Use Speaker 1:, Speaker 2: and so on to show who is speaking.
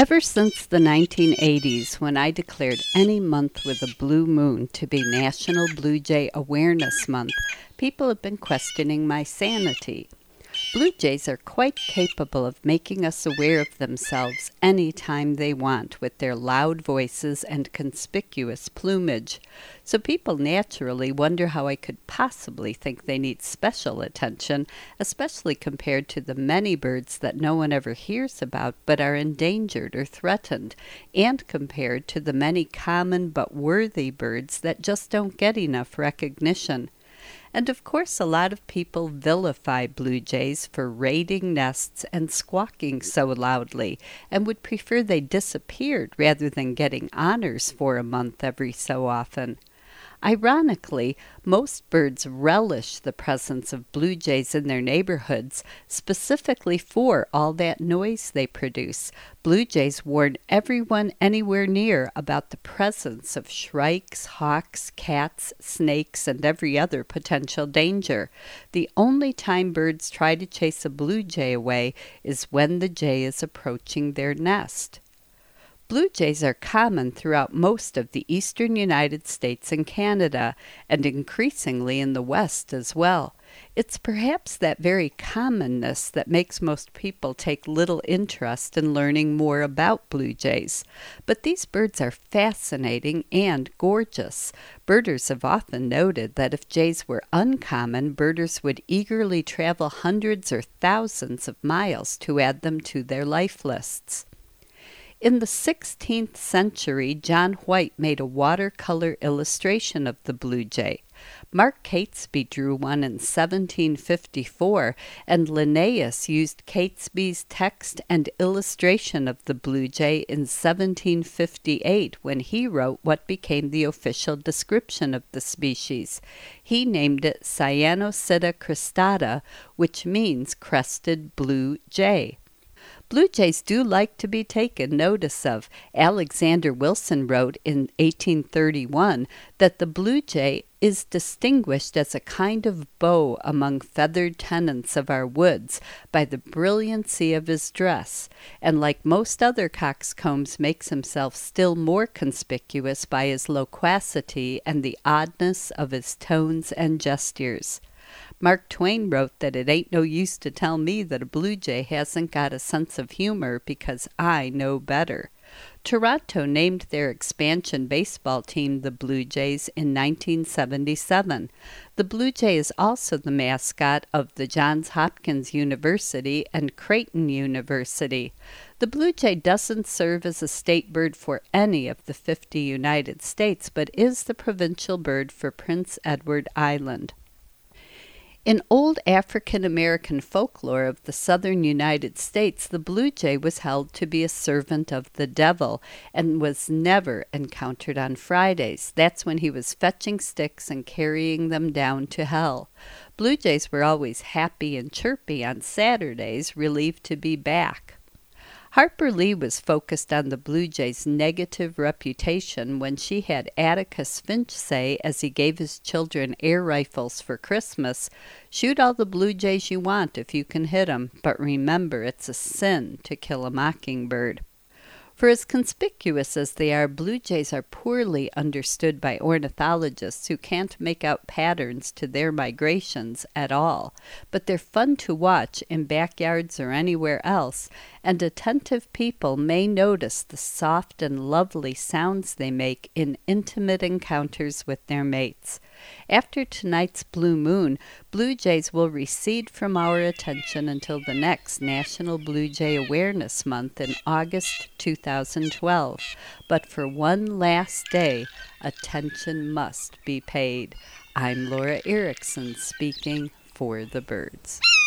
Speaker 1: Ever since the 1980s, when I declared any month with a blue moon to be National Blue Jay Awareness Month, people have been questioning my sanity. Blue jays are quite capable of making us aware of themselves any time they want with their loud voices and conspicuous plumage. So people naturally wonder how I could possibly think they need special attention, especially compared to the many birds that no one ever hears about but are endangered or threatened, and compared to the many common but worthy birds that just don't get enough recognition. And of course, a lot of people vilify blue jays for raiding nests and squawking so loudly, and would prefer they disappeared rather than getting honors for a month every so often. Ironically, most birds relish the presence of blue jays in their neighborhoods, specifically for all that noise they produce. Blue jays warn everyone anywhere near about the presence of shrikes, hawks, cats, snakes, and every other potential danger. The only time birds try to chase a blue jay away is when the jay is approaching their nest. Blue jays are common throughout most of the eastern United States and Canada, and increasingly in the West as well. It's perhaps that very commonness that makes most people take little interest in learning more about blue jays. But these birds are fascinating and gorgeous. Birders have often noted that if jays were uncommon, birders would eagerly travel hundreds or thousands of miles to add them to their life lists. In the 16th century, John White made a watercolor illustration of the blue jay. Mark Catesby drew one in 1754, and Linnaeus used Catesby's text and illustration of the blue jay in 1758 when he wrote what became the official description of the species. He named it Cyanocida cristata, which means crested blue jay. Blue jays do like to be taken notice of. Alexander Wilson wrote in 1831 that the blue jay is distinguished as a kind of beau among feathered tenants of our woods by the brilliancy of his dress, and like most other coxcombs makes himself still more conspicuous by his loquacity and the oddness of his tones and gestures. Mark Twain wrote that it ain't no use to tell me that a blue jay hasn't got a sense of humor because I know better. Toronto named their expansion baseball team the Blue Jays in 1977. The Blue Jay is also the mascot of the Johns Hopkins University and Creighton University. The blue jay doesn't serve as a state bird for any of the 50 United States, but is the provincial bird for Prince Edward Island. In old African American folklore of the southern United States, the blue jay was held to be a servant of the devil and was never encountered on Fridays. That's when he was fetching sticks and carrying them down to hell. Blue jays were always happy and chirpy on Saturdays, relieved to be back. Harper Lee was focused on the blue jay's negative reputation when she had Atticus Finch say, as he gave his children air rifles for Christmas, "Shoot all the blue jays you want if you can hit 'em, but remember it's a sin to kill a mockingbird." For as conspicuous as they are, blue jays are poorly understood by ornithologists who can't make out patterns to their migrations at all. But they're fun to watch in backyards or anywhere else, and attentive people may notice the soft and lovely sounds they make in intimate encounters with their mates. After tonight's blue moon, blue jays will recede from our attention until the next National Blue Jay Awareness Month in August 2012. But for one last day, attention must be paid. I'm Laura Erickson speaking for the birds.